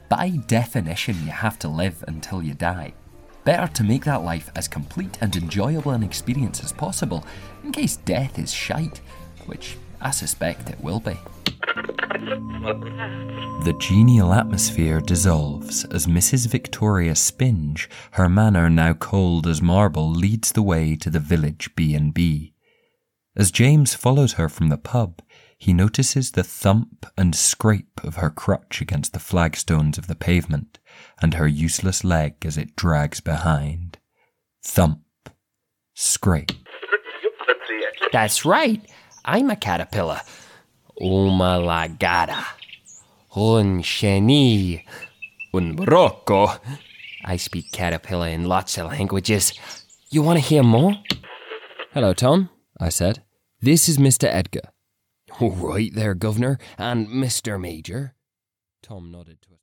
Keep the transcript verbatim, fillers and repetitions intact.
By definition, you have to live until you die. Better to make that life as complete and enjoyable an experience as possible, in case death is shite, which I suspect it will be. The genial atmosphere dissolves as Missus Victoria Spinge, her manner now cold as marble, leads the way to the village B and B. As James follows her from the pub, he notices the thump and scrape of her crutch against the flagstones of the pavement, and her useless leg as it drags behind. Thump. Scrape. That's right. I'm a caterpillar. Umalagada. Un sheni. Un brocco. I speak caterpillar in lots of languages. You want to hear more? Hello, Tom, I said. This is Mister Edgar. All right there, Governor, and Mister Major. Tom nodded to us.